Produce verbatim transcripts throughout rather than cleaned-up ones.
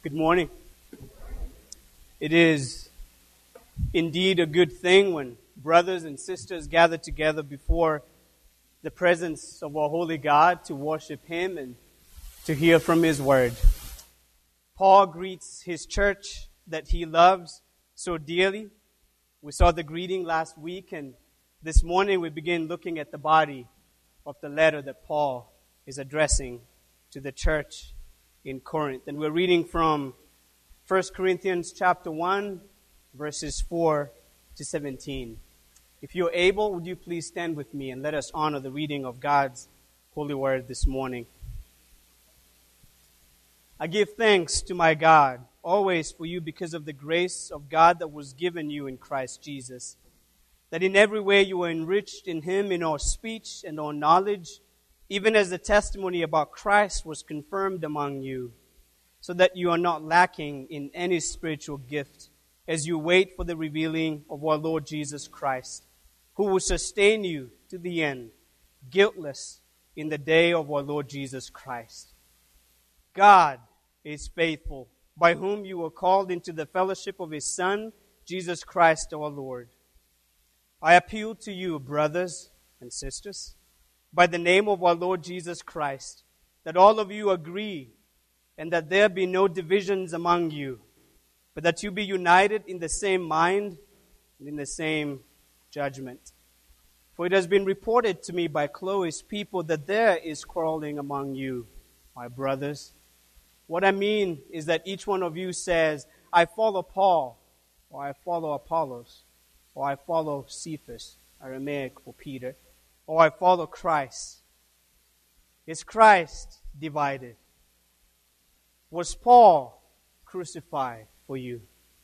Good morning. It is indeed a good thing when brothers and sisters gather together before the presence of our holy God to worship Him and to hear from His Word. Paul greets his church that he loves so dearly. We saw the greeting last week, and this morning we begin looking at the body of the letter that Paul is addressing to the church in Corinth. And we're reading from First Corinthians chapter one, verses four to seventeen. If you're able, would you please stand with me and let us honor the reading of God's holy word this morning. I give thanks to my God always for you because of the grace of God that was given you in Christ Jesus, that in every way you were enriched in Him in all speech and all knowledge, even as the testimony about Christ was confirmed among you, so that you are not lacking in any spiritual gift as you wait for the revealing of our Lord Jesus Christ, who will sustain you to the end, guiltless in the day of our Lord Jesus Christ. God is faithful, by whom you were called into the fellowship of His Son, Jesus Christ our Lord. I appeal to you, brothers and sisters, by the name of our Lord Jesus Christ, that all of you agree and that there be no divisions among you, but that you be united in the same mind and in the same judgment. For it has been reported to me by Chloe's people that there is quarreling among you, my brothers. What I mean is that each one of you says, I follow Paul, or I follow Apollos, or I follow Cephas, Aramaic for Peter, or I follow Christ. Is Christ divided? Was Paul crucified for you?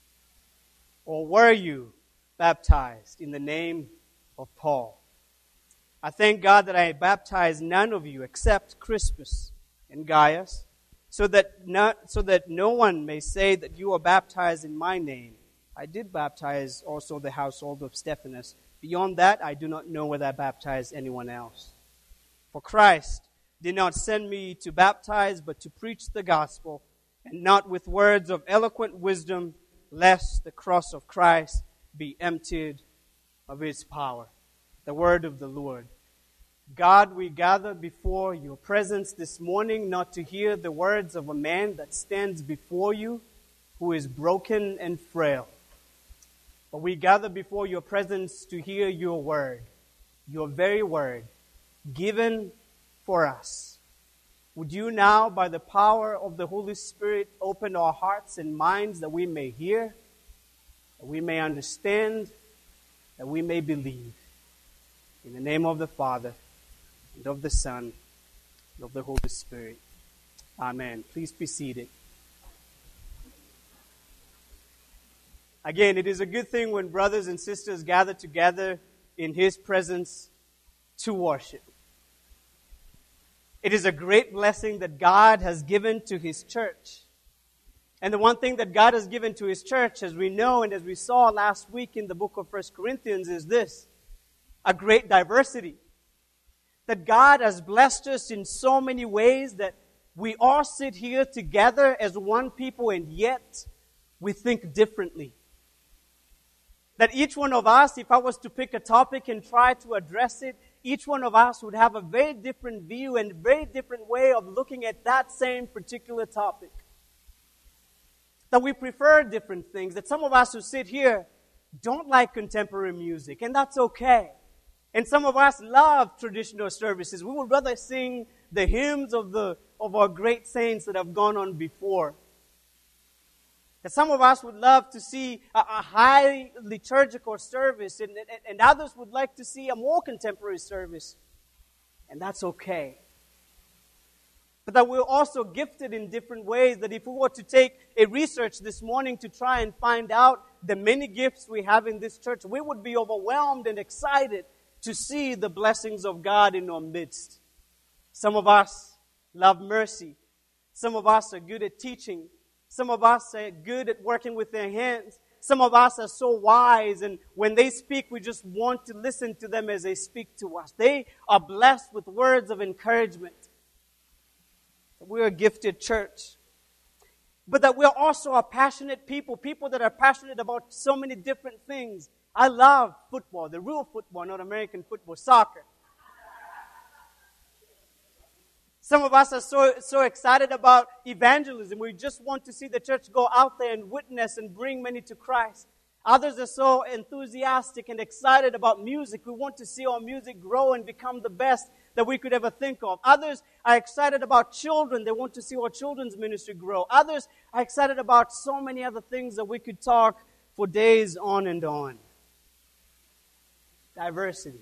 Or were you baptized in the name of Paul? I thank God that I baptized none of you except Crispus and Gaius, so that not, so that no one may say that you are baptized in my name. I did baptize also the household of Stephanas. Beyond that, I do not know whether I baptized anyone else. For Christ did not send me to baptize, but to preach the gospel, and not with words of eloquent wisdom, lest the cross of Christ be emptied of its power. The word of the Lord. God, we gather before your presence this morning not to hear the words of a man that stands before you who is broken and frail. But we gather before your presence to hear your word, your very word, given for us. Would you now, by the power of the Holy Spirit, open our hearts and minds that we may hear, that we may understand, that we may believe. In the name of the Father, and of the Son, and of the Holy Spirit. Amen. Please be seated. Again, it is a good thing when brothers and sisters gather together in His presence to worship. It is a great blessing that God has given to His church. And the one thing that God has given to His church, as we know and as we saw last week in the book of First Corinthians, is this: a great diversity. That God has blessed us in so many ways that we all sit here together as one people, and yet we think differently. That each one of us, if I was to pick a topic and try to address it, each one of us would have a very different view and a very different way of looking at that same particular topic. That we prefer different things. That some of us who sit here don't like contemporary music, and that's okay. And some of us love traditional services. We would rather sing the hymns of the of our great saints that have gone on before. That some of us would love to see a, a high liturgical service, and, and, and others would like to see a more contemporary service. And that's okay. But that we're also gifted in different ways, that if we were to take a research this morning to try and find out the many gifts we have in this church, we would be overwhelmed and excited to see the blessings of God in our midst. Some of us love mercy. Some of us are good at teaching. Some of us are good at working with their hands. Some of us are so wise, and when they speak, we just want to listen to them as they speak to us. They are blessed with words of encouragement. We're a gifted church. but that we're also a passionate people, people that are passionate about so many different things. I love football, the real football, not American football, soccer. Some of us are so, so excited about evangelism. We just want to see the church go out there and witness and bring many to Christ. Others are so enthusiastic and excited about music. We want to see our music grow and become the best that we could ever think of. Others are excited about children. They want to see our children's ministry grow. Others are excited about so many other things that we could talk for days on and on. Diversity.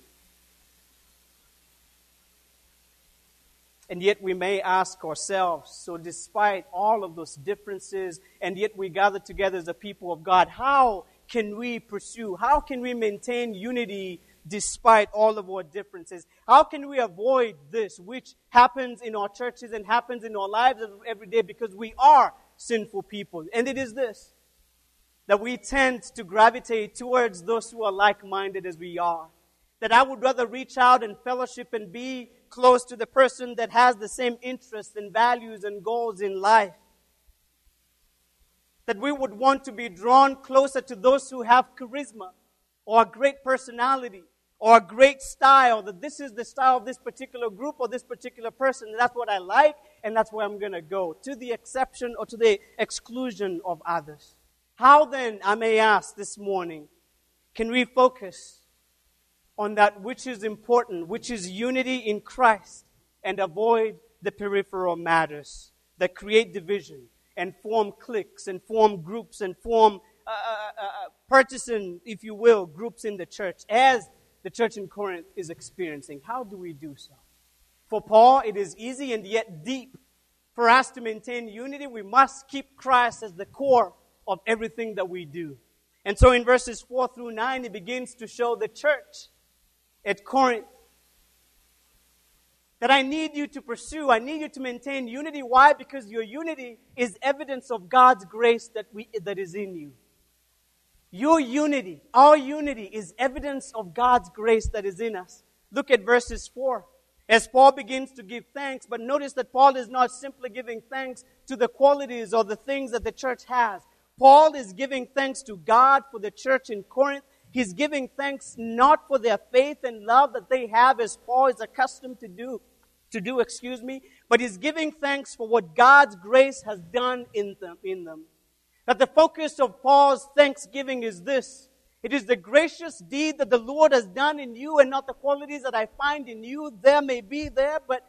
And yet we may ask ourselves, so despite all of those differences, and yet we gather together as a people of God, how can we pursue, how can we maintain unity despite all of our differences? How can we avoid this, which happens in our churches and happens in our lives every day because we are sinful people? And it is this, that we tend to gravitate towards those who are like-minded as we are. That I would rather reach out and fellowship and be close to the person that has the same interests and values and goals in life. That we would want to be drawn closer to those who have charisma or a great personality or a great style, that this is the style of this particular group or this particular person. That's what I like, and that's where I'm going to go, to the exception or to the exclusion of others. How then, I may ask this morning, can we focus on that which is important, which is unity in Christ, and avoid the peripheral matters that create division and form cliques and form groups and form uh, uh, uh, partisan, if you will, groups in the church, as the church in Corinth is experiencing? How do we do so? For Paul, it is easy and yet deep. For us to maintain unity, we must keep Christ as the core of everything that we do. And so in verses four through nine, it begins to show the church at Corinth that I need you to pursue, I need you to maintain unity. Why? Because your unity is evidence of God's grace that we that is in you. Your unity, our unity, is evidence of God's grace that is in us. Look at verses four. As Paul begins to give thanks, but notice that Paul is not simply giving thanks to the qualities or the things that the church has. Paul is giving thanks to God for the church in Corinth. He's giving thanks not for their faith and love that they have, as Paul is accustomed to do, to do, excuse me, but he's giving thanks for what God's grace has done in them, in them. That the focus of Paul's thanksgiving is this: it is the gracious deed that the Lord has done in you, and not the qualities that I find in you. There may be there, but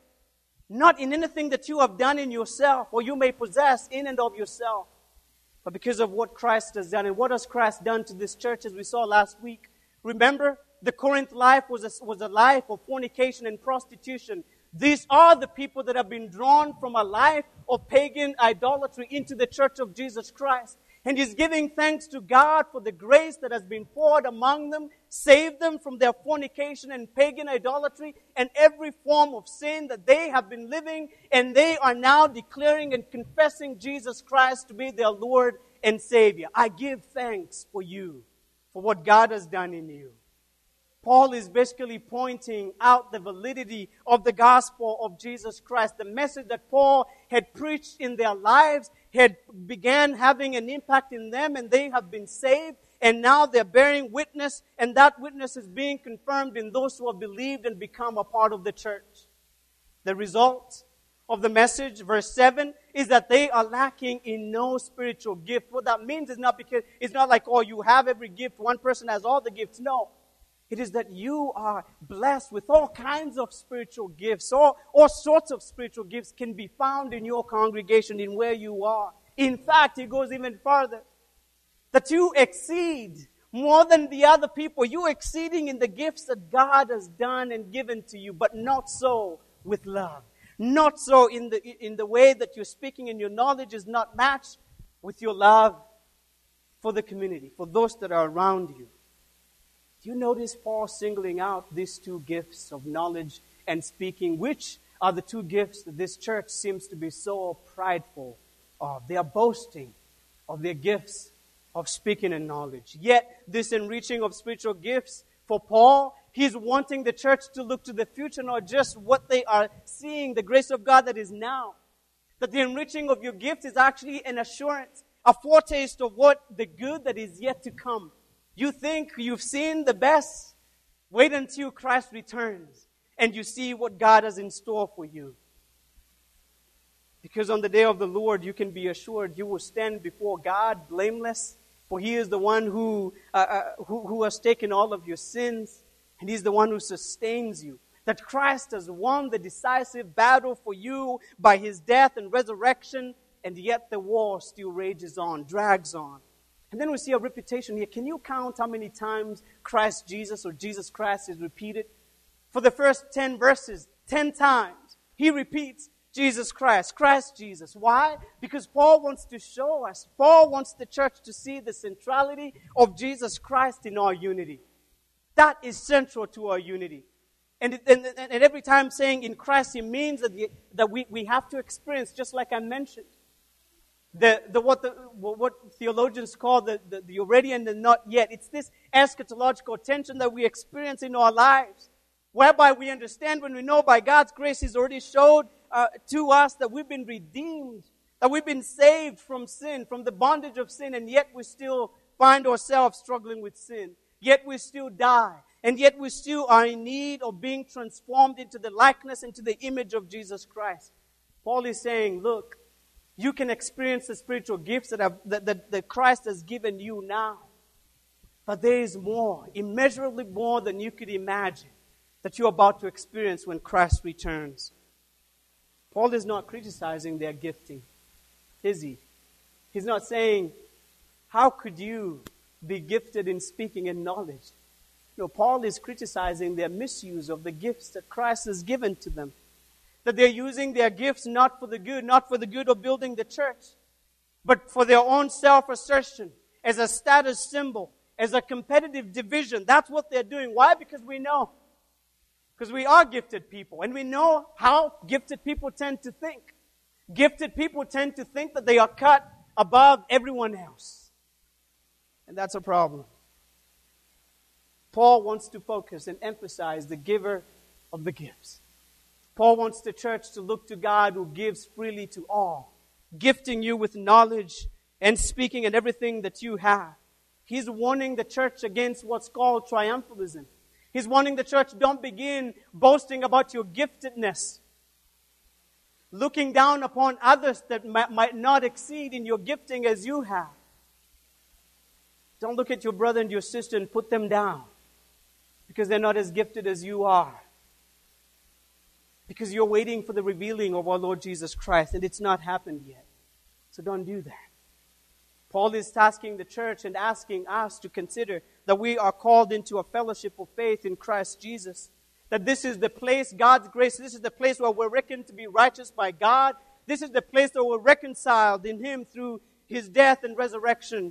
not in anything that you have done in yourself, or you may possess in and of yourself. But because of what Christ has done. And what has Christ done to this church, as we saw last week? Remember, the Corinth life was a, was a life of fornication and prostitution. These are the people that have been drawn from a life of pagan idolatry into the church of Jesus Christ. And he's giving thanks to God for the grace that has been poured among them, saved them from their fornication and pagan idolatry and every form of sin that they have been living, and they are now declaring and confessing Jesus Christ to be their Lord and Savior. I give thanks for you, for what God has done in you. Paul is basically pointing out the validity of the gospel of Jesus Christ. The message that Paul had preached in their lives had began having an impact in them, and they have been saved, and now they're bearing witness, and that witness is being confirmed in those who have believed and become a part of the church. The result of the message, verse seven, is that they are lacking in no spiritual gift. What that means is not because it's not like, oh, you have every gift, one person has all the gifts. No. It is that you are blessed with all kinds of spiritual gifts. All, all sorts of spiritual gifts can be found in your congregation, in where you are. In fact, it goes even further. That you exceed more than the other people. You're exceeding in the gifts that God has done and given to you, but not so with love. Not so in the, in the way that you're speaking, and your knowledge is not matched with your love for the community, for those that are around you. Do you notice Paul singling out these two gifts of knowledge and speaking, which are the two gifts that this church seems to be so prideful of? They are boasting of their gifts of speaking and knowledge. Yet, this enriching of spiritual gifts, for Paul, he's wanting the church to look to the future, not just what they are seeing, the grace of God that is now. That the enriching of your gift is actually an assurance, a foretaste of what the good that is yet to come. You think you've seen the best? Wait until Christ returns and you see what God has in store for you. Because on the day of the Lord, you can be assured you will stand before God blameless, for He is the one who, uh, uh, who, who has taken all of your sins, and He's the one who sustains you. That Christ has won the decisive battle for you by His death and resurrection, and yet the war still rages on, drags on. And then we see a repetition here. Can you count how many times Christ Jesus or Jesus Christ is repeated? For the first ten verses, ten times, He repeats Jesus Christ, Christ Jesus. Why? Because Paul wants to show us, Paul wants the church to see the centrality of Jesus Christ in our unity. That is central to our unity. And, and, and every time saying in Christ, it means that, the, that we, we have to experience, just like I mentioned, the, the, what, the, what theologians call the, the, the already and the not yet. It's this eschatological tension that we experience in our lives, whereby we understand when we know by God's grace He's already showed uh, to us that we've been redeemed, that we've been saved from sin, from the bondage of sin, and yet we still find ourselves struggling with sin. Yet we still die. And yet we still are in need of being transformed into the likeness, into the image of Jesus Christ. Paul is saying, look, you can experience the spiritual gifts that, have, that, that, that Christ has given you now. But there is more, immeasurably more than you could imagine, that you're about to experience when Christ returns. Paul is not criticizing their gifting, is he? He's not saying, how could you be gifted in speaking and knowledge? No, Paul is criticizing their misuse of the gifts that Christ has given to them. That they're using their gifts not for the good, not for the good of building the church, but for their own self-assertion, as a status symbol, as a competitive division. That's what they're doing. Why? Because we know. Because we are gifted people, and we know how gifted people tend to think. Gifted people tend to think that they are cut above everyone else. And that's a problem. Paul wants to focus and emphasize the giver of the gifts. Paul wants the church to look to God who gives freely to all, gifting you with knowledge and speaking and everything that you have. He's warning the church against what's called triumphalism. He's warning the church, don't begin boasting about your giftedness, looking down upon others that might, might not exceed in your gifting as you have. Don't look at your brother and your sister and put them down because they're not as gifted as you are. Because you're waiting for the revealing of our Lord Jesus Christ, and it's not happened yet. So don't do that. Paul is tasking the church and asking us to consider that we are called into a fellowship of faith in Christ Jesus. That this is the place, God's grace, this is the place where we're reckoned to be righteous by God. This is the place that we're reconciled in Him through His death and resurrection.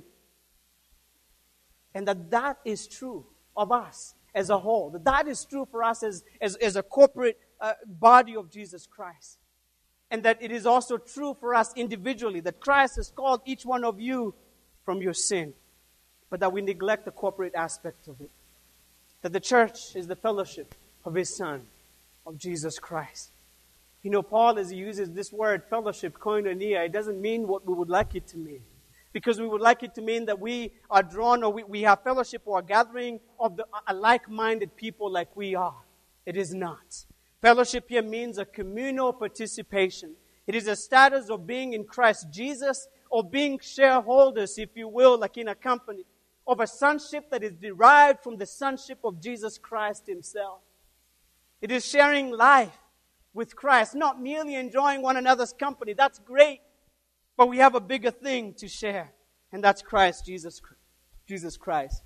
And that that is true of us as a whole. That that is true for us as, as, as a corporate uh, body of Jesus Christ. And that it is also true for us individually, that Christ has called each one of you from your sin, but that we neglect the corporate aspect of it. That the church is the fellowship of His Son, of Jesus Christ. You know, Paul, as he uses this word, fellowship, koinonia, it doesn't mean what we would like it to mean. Because we would like it to mean that we are drawn or we, we have fellowship or a gathering of the, a like-minded people like we are. It is not. Fellowship here means a communal participation. It is a status of being in Christ Jesus, or being shareholders, if you will, like in a company, of a sonship that is derived from the sonship of Jesus Christ Himself. It is sharing life with Christ, not merely enjoying one another's company. That's great, but we have a bigger thing to share, and that's Christ Jesus, Jesus Christ.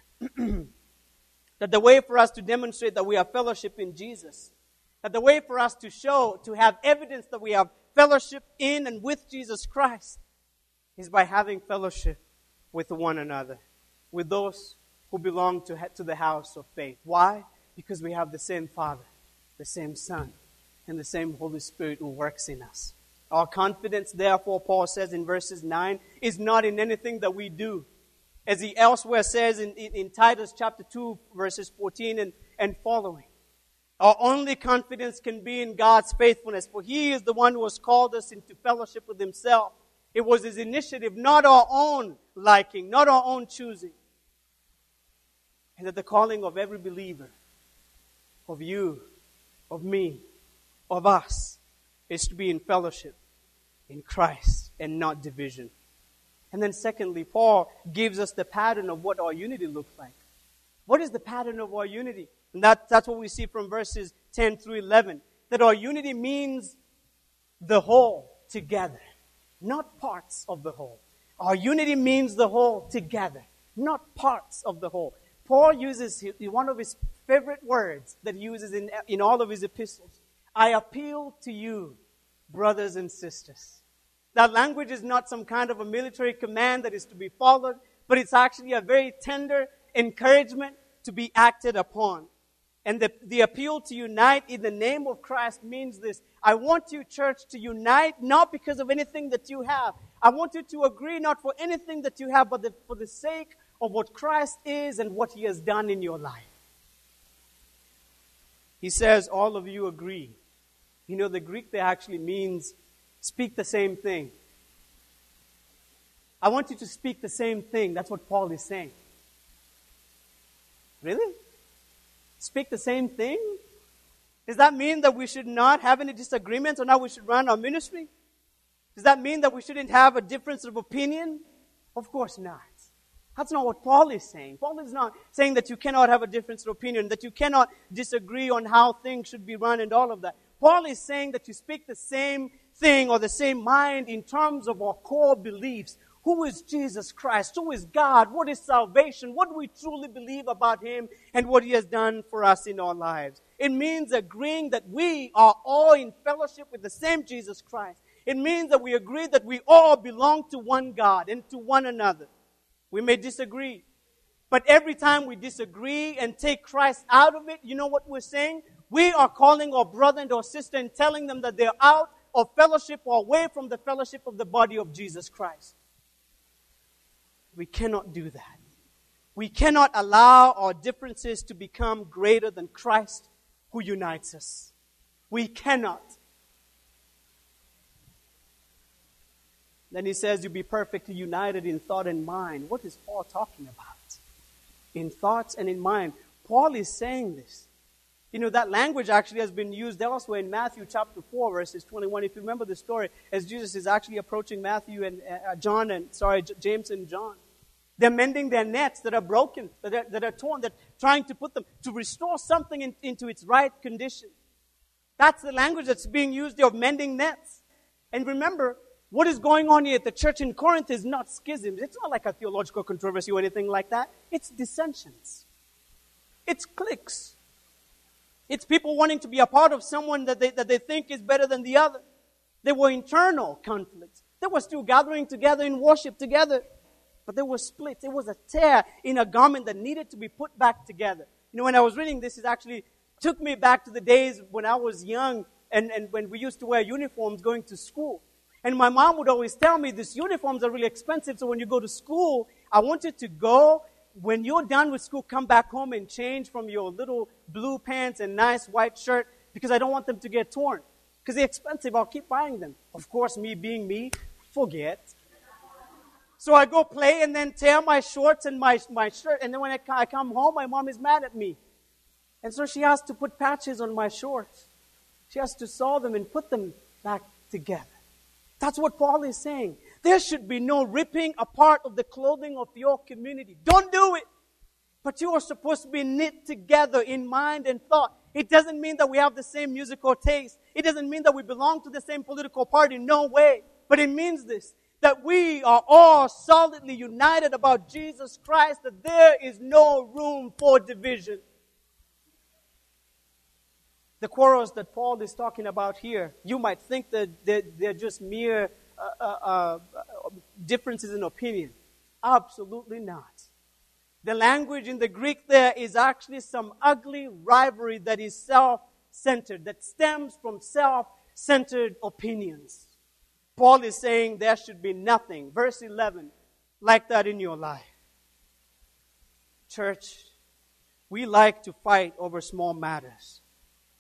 That the way for us to demonstrate that we have fellowship in Jesus, that the way for us to show, to have evidence that we have fellowship in and with Jesus Christ, is by having fellowship with one another, with those who belong to, to the house of faith. Why? Because we have the same Father, the same Son, and the same Holy Spirit who works in us. Our confidence, therefore, Paul says in verses nine, is not in anything that we do. As he elsewhere says in, in, in Titus chapter two, verses fourteen and, and following. Our only confidence can be in God's faithfulness, for He is the one who has called us into fellowship with Himself. It was His initiative, not our own liking, not our own choosing. And that the calling of every believer, of you, of me, of us, is to be in fellowship in Christ and not division. And then secondly, Paul gives us the pattern of what our unity looks like. What is the pattern of our unity? And that, that's what we see from verses ten through eleven. That our unity means the whole together, not parts of the whole. Our unity means the whole together, not parts of the whole. Paul uses one of his favorite words that he uses in, in all of his epistles. I appeal to you, brothers and sisters. That language is not some kind of a military command that is to be followed, but it's actually a very tender encouragement to be acted upon. And the, the appeal to unite in the name of Christ means this. I want you, church, to unite not because of anything that you have. I want you to agree not for anything that you have, but the, for the sake of what Christ is and what He has done in your life. He says, all of you agree. You know, the Greek there actually means speak the same thing. I want you to speak the same thing. That's what Paul is saying. Really? Speak the same thing? Does that mean that we should not have any disagreements on how we should run our ministry? Does that mean that we shouldn't have a difference of opinion? Of course not. That's not what Paul is saying. Paul is not saying that you cannot have a difference of opinion, that you cannot disagree on how things should be run and all of that. Paul is saying that you speak the same thing or the same mind in terms of our core beliefs. Who is Jesus Christ? Who is God? What is salvation? What do we truly believe about Him and what He has done for us in our lives? It means agreeing that we are all in fellowship with the same Jesus Christ. It means that we agree that we all belong to one God and to one another. We may disagree, but every time we disagree and take Christ out of it, you know what we're saying? We are calling our brother and our sister and telling them that they're out of fellowship or away from the fellowship of the body of Jesus Christ. We cannot do that. We cannot allow our differences to become greater than Christ who unites us. We cannot. Then he says, you be perfectly united in thought and mind. What is Paul talking about? In thoughts and in mind. Paul is saying this. You know, that language actually has been used elsewhere in Matthew chapter four, verses twenty-one. If you remember the story, as Jesus is actually approaching Matthew and uh, John and, sorry, J- James and John. They're mending their nets that are broken, that are, that are torn. They're trying to put them, to restore something in, into its right condition. That's the language that's being used there of mending nets. And remember, what is going on here at the church in Corinth is not schisms. It's not like a theological controversy or anything like that. It's dissensions. It's cliques. It's people wanting to be a part of someone that they, that they think is better than the other. There were internal conflicts. They were still gathering together in worship together. But there were splits. There was a tear in a garment that needed to be put back together. You know, when I was reading this, it actually took me back to the days when I was young and, and when we used to wear uniforms going to school. And my mom would always tell me, these uniforms are really expensive, so when you go to school, I want you to go. When you're done with school, come back home and change from your little blue pants and nice white shirt because I don't want them to get torn. Because they're expensive, I'll keep buying them. Of course, me being me, forget. So I go play and then tear my shorts and my, my shirt. And then when I, I come home, my mom is mad at me. And so she has to put patches on my shorts. She has to sew them and put them back together. That's what Paul is saying. There should be no ripping apart of the clothing of your community. Don't do it. But you are supposed to be knit together in mind and thought. It doesn't mean that we have the same musical taste. It doesn't mean that we belong to the same political party. No way. But it means this. That we are all solidly united about Jesus Christ, that there is no room for division. The quarrels that Paul is talking about here, you might think that they're, they're just mere uh, uh, uh, differences in opinion. Absolutely not. The language in the Greek there is actually some ugly rivalry that is self-centered, that stems from self-centered opinions. Paul is saying there should be nothing, verse eleven, like that in your life. Church, we like to fight over small matters.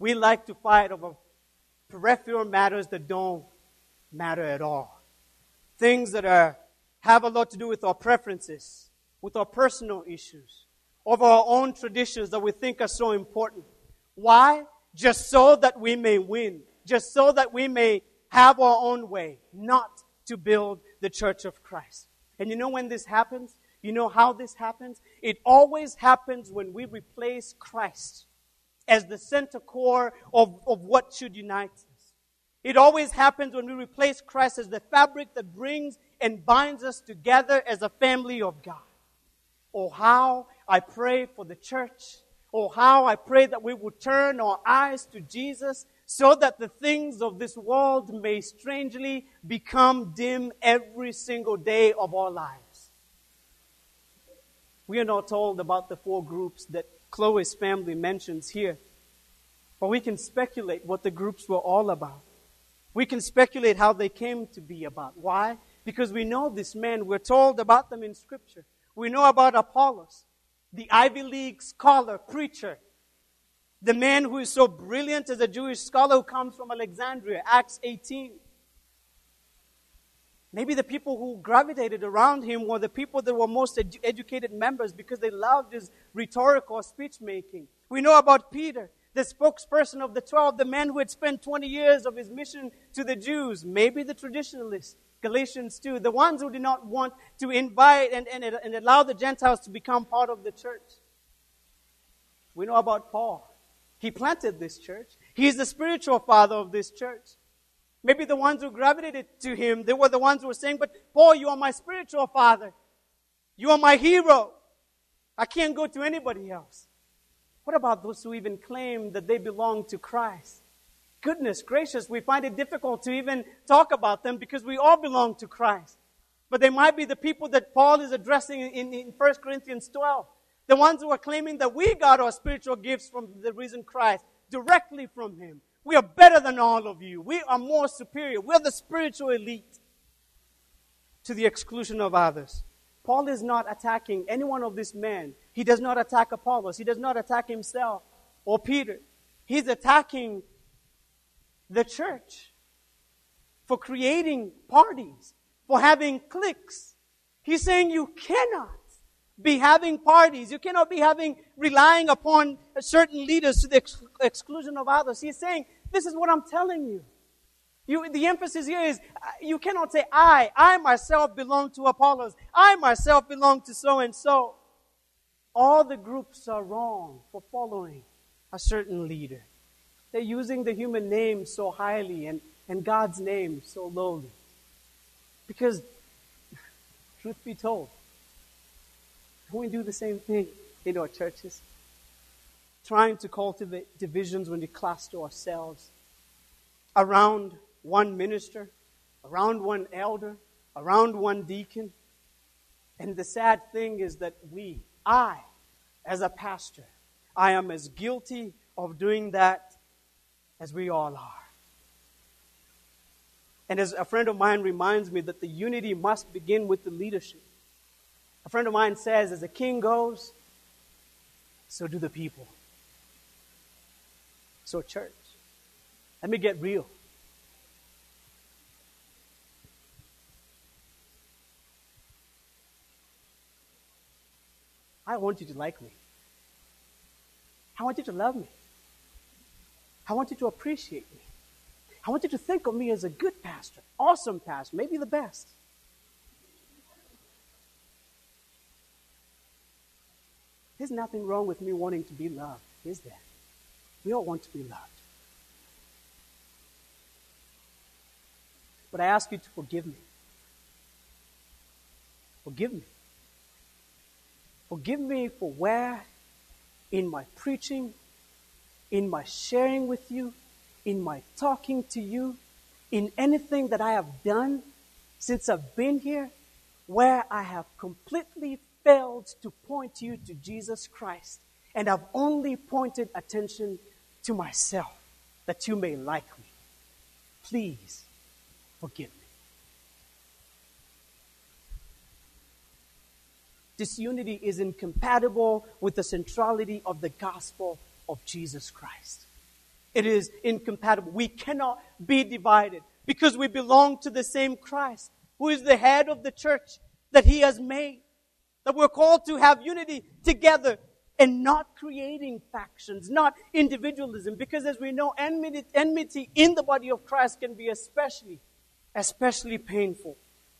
We like to fight over peripheral matters that don't matter at all. Things that are have a lot to do with our preferences, with our personal issues, of our own traditions that we think are so important. Why? Just so that we may win. Just so that we may have our own way, not to build the church of Christ. And you know when this happens? You know how this happens? It always happens when we replace Christ as the center core of, of what should unite us. It always happens when we replace Christ as the fabric that brings and binds us together as a family of God. Oh, how I pray for the church. Oh, how I pray that we will turn our eyes to Jesus so that the things of this world may strangely become dim every single day of our lives. We are not told about the four groups that Chloe's family mentions here, but we can speculate what the groups were all about. We can speculate how they came to be about. Why? Because we know this man. We're told about them in Scripture. We know about Apollos, the Ivy League scholar, preacher, the man who is so brilliant as a Jewish scholar who comes from Alexandria, Acts eighteen. Maybe the people who gravitated around him were the people that were most edu- educated members because they loved his rhetorical speech making. We know about Peter, the spokesperson of the twelve, the man who had spent twenty years of his mission to the Jews, maybe the traditionalists, Galatians two, the ones who did not want to invite and, and, and allow the Gentiles to become part of the church. We know about Paul. He planted this church. He is the spiritual father of this church. Maybe the ones who gravitated to him, they were the ones who were saying, but Paul, you are my spiritual father. You are my hero. I can't go to anybody else. What about those who even claim that they belong to Christ? Goodness gracious, we find it difficult to even talk about them because we all belong to Christ. But they might be the people that Paul is addressing in, in First Corinthians twelve. The ones who are claiming that we got our spiritual gifts from the risen Christ, directly from Him. We are better than all of you. We are more superior. We're the spiritual elite, to the exclusion of others. Paul is not attacking any one of these men. He does not attack Apollos. He does not attack himself or Peter. He's attacking the church for creating parties, for having cliques. He's saying you cannot be having parties. You cannot be having, relying upon certain leaders to the ex- exclusion of others. He's saying, this is what I'm telling you. You, the emphasis here is, uh, you cannot say, I, I myself belong to Apollos. I myself belong to so-and-so. All the groups are wrong for following a certain leader. They're using the human name so highly and, and God's name so lowly. Because, truth be told, we do the same thing in our churches. Trying to cultivate divisions when we cluster ourselves around one minister, around one elder, around one deacon. And the sad thing is that we, I, as a pastor, I am as guilty of doing that as we all are. And as a friend of mine reminds me that the unity must begin with the leadership. A friend of mine says, as a king goes, so do the people. So church, let me get real. I want you to like me. I want you to love me. I want you to appreciate me. I want you to think of me as a good pastor, awesome pastor, maybe the best. There's nothing wrong with me wanting to be loved, is there? We all want to be loved. But I ask you to forgive me. Forgive me. Forgive me for where, in my preaching, in my sharing with you, in my talking to you, in anything that I have done since I've been here, where I have completely failed to point you to Jesus Christ, and I've only pointed attention to myself, that you may like me. Please forgive me. Disunity is incompatible with the centrality of the gospel of Jesus Christ. It is incompatible. We cannot be divided because we belong to the same Christ, who is the head of the church that He has made. That we're called to have unity together and not creating factions, not individualism. Because as we know, enmity, enmity in the body of Christ can be especially, especially painful.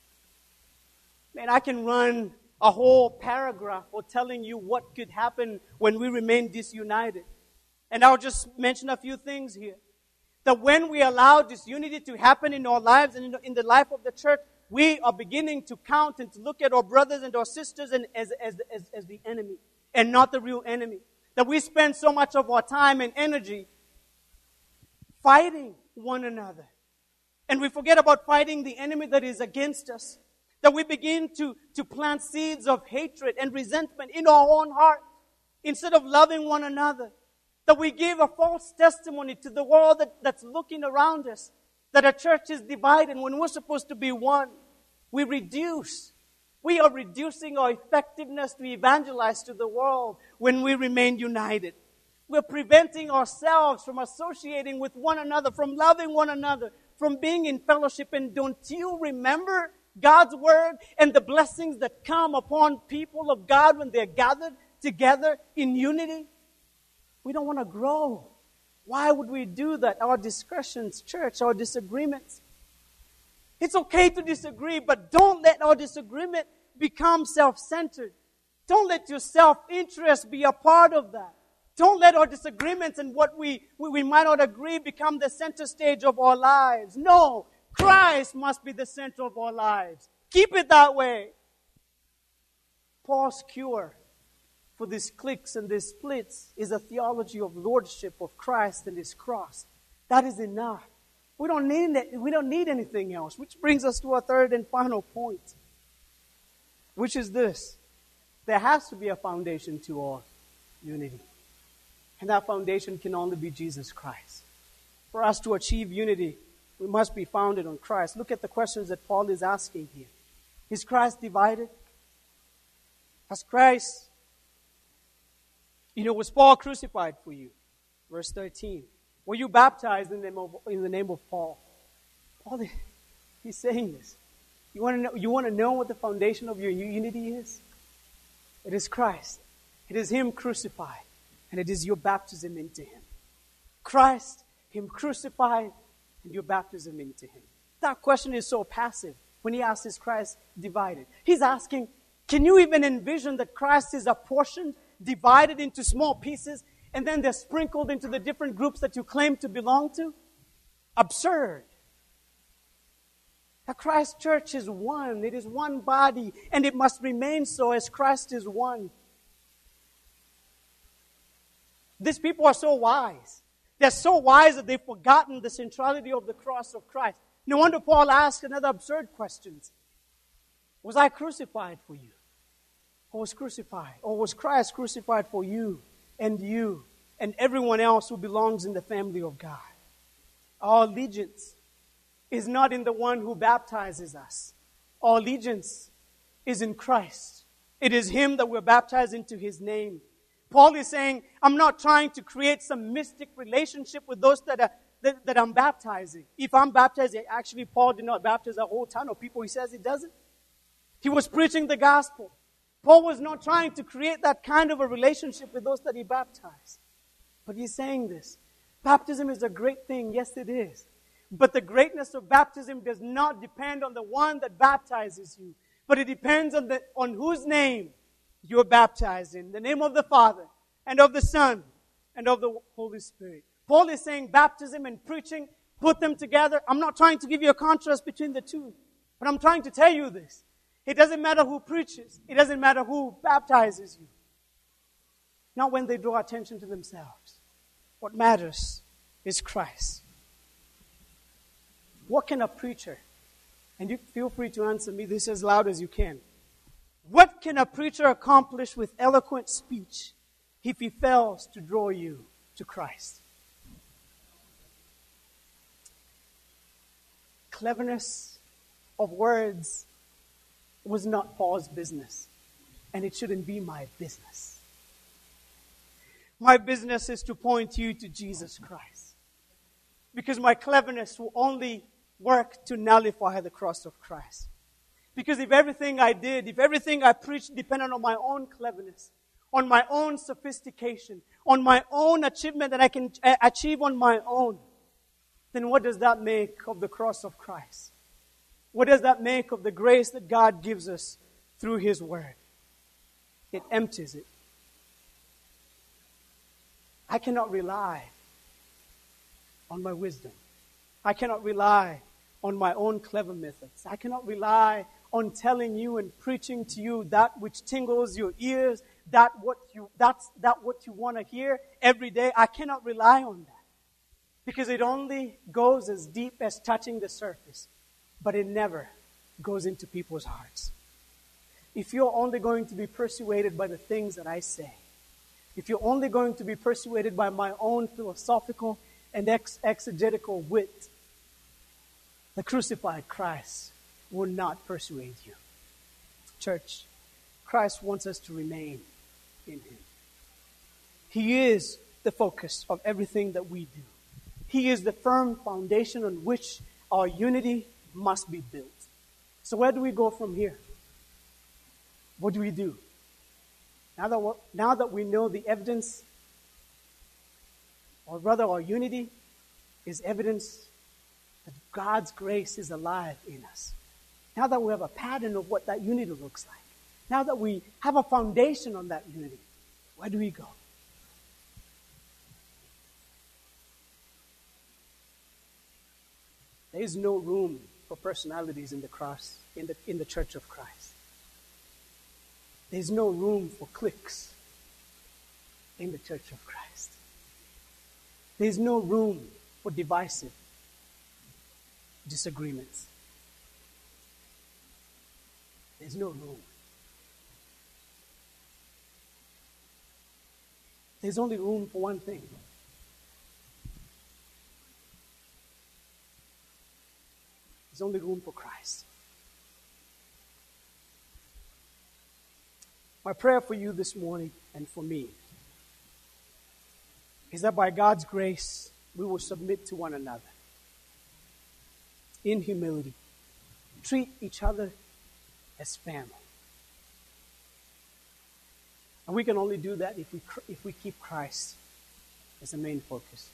Man, I can run a whole paragraph for telling you what could happen when we remain disunited. And I'll just mention a few things here. That when we allow disunity to happen in our lives and in the life of the church, we are beginning to count and to look at our brothers and our sisters and as, as, as, as the enemy and not the real enemy. That we spend so much of our time and energy fighting one another. And we forget about fighting the enemy that is against us. That we begin to, to plant seeds of hatred and resentment in our own heart instead of loving one another. That we give a false testimony to the world that, that's looking around us. That a church is divided when we're supposed to be one. We reduce. We are reducing our effectiveness to evangelize to the world when we remain united. We're preventing ourselves from associating with one another, from loving one another, from being in fellowship. And don't you remember God's word and the blessings that come upon people of God when they're gathered together in unity? We don't want to grow. Why would we do that? Our discussions, church, our disagreements. It's okay to disagree, but don't let our disagreement become self-centered. Don't let your self-interest be a part of that. Don't let our disagreements and what we, we, we might not agree become the center stage of our lives. No, Christ must be the center of our lives. Keep it that way. Paul's cure for these cliques and these splits is a theology of lordship of Christ and His cross. That is enough. We don't need it. We don't need anything else. Which brings us to our third and final point, which is this: there has to be a foundation to our unity, and that foundation can only be Jesus Christ. For us to achieve unity, we must be founded on Christ. Look at the questions that Paul is asking here. Is Christ divided? Has Christ You know, was Paul crucified for you? Verse thirteen. Were you baptized in the name of, in the name of Paul? Paul, he's saying this. You want to know, you want to know what the foundation of your unity is? It is Christ. It is Him crucified. And it is your baptism into Him. Christ, Him crucified, and your baptism into Him. That question is so passive when he asks, is Christ divided? He's asking, can you even envision that Christ is apportioned, divided into small pieces, and then they're sprinkled into the different groups that you claim to belong to? Absurd. The Christ church is one. It is one body, and it must remain so as Christ is one. These people are so wise. They're so wise that they've forgotten the centrality of the cross of Christ. No wonder Paul asked another absurd question. Was I crucified for you? Or was crucified? Or was Christ crucified for you and you and everyone else who belongs in the family of God? Our allegiance is not in the one who baptizes us. Our allegiance is in Christ. It is Him that we're baptized into His name. Paul is saying, I'm not trying to create some mystic relationship with those that are that, that I'm baptizing. If I'm baptizing, actually Paul did not baptize a whole ton of people. He says he doesn't. He was preaching the gospel. Paul was not trying to create that kind of a relationship with those that he baptized. But he's saying this. Baptism is a great thing. Yes, it is. But the greatness of baptism does not depend on the one that baptizes you. But it depends on the on whose name you're baptized in. The name of the Father, and of the Son, and of the Holy Spirit. Paul is saying baptism and preaching, put them together. I'm not trying to give you a contrast between the two. But I'm trying to tell you this. It doesn't matter who preaches. It doesn't matter who baptizes you. Not when they draw attention to themselves. What matters is Christ. What can a preacher, and you feel free to answer me this as loud as you can. What can a preacher accomplish with eloquent speech if he fails to draw you to Christ? Cleverness of words was not Paul's business, and it shouldn't be my business. My business is to point you to Jesus Christ. Because my cleverness will only work to nullify the cross of Christ. Because if everything I did, if everything I preached depended on my own cleverness, on my own sophistication, on my own achievement that I can achieve on my own, then what does that make of the cross of Christ? What does that make of the grace that God gives us through His Word? It empties it. I cannot rely on my wisdom. I cannot rely on my own clever methods. I cannot rely on telling you and preaching to you that which tingles your ears, that what you that's that what you want to hear every day. I cannot rely on that. Because it only goes as deep as touching the surface, but it never goes into people's hearts. If you're only going to be persuaded by the things that I say, if you're only going to be persuaded by my own philosophical and ex- exegetical wit, the crucified Christ will not persuade you. Church, Christ wants us to remain in Him. He is the focus of everything that we do. He is the firm foundation on which our unity must be built. So where do we go from here? What do we do? Now that, we're, now that we know the evidence, or rather our unity is evidence that God's grace is alive in us. Now that we have a pattern of what that unity looks like. Now that we have a foundation on that unity, where do we go? There is no room for personalities in the cross, in the, in the church of Christ. There's no room for cliques in the church of Christ. There's no room for divisive disagreements. There's no room. There's only room for one thing. There's only room for Christ. My prayer for you this morning and for me is that by God's grace, we will submit to one another in humility. Treat each other as family. And we can only do that if we, if we keep Christ as the main focus.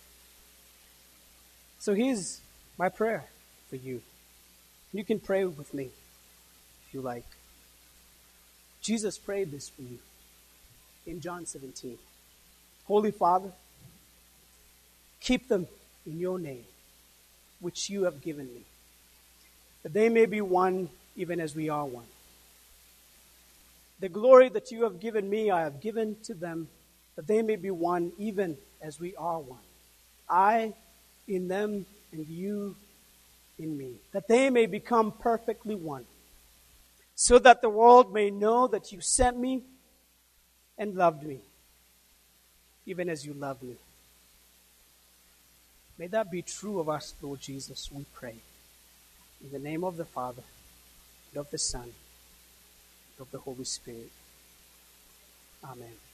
So here's my prayer for you. You can pray with me if you like. Jesus prayed this for you in John seventeen. Holy Father, keep them in your name, which you have given me, that they may be one even as we are one. The glory that you have given me, I have given to them, that they may be one even as we are one. I in them and you in me, that they may become perfectly one, so that the world may know that you sent me and loved me, even as you loved me. May that be true of us, Lord Jesus, we pray. In the name of the Father, and of the Son, and of the Holy Spirit. Amen.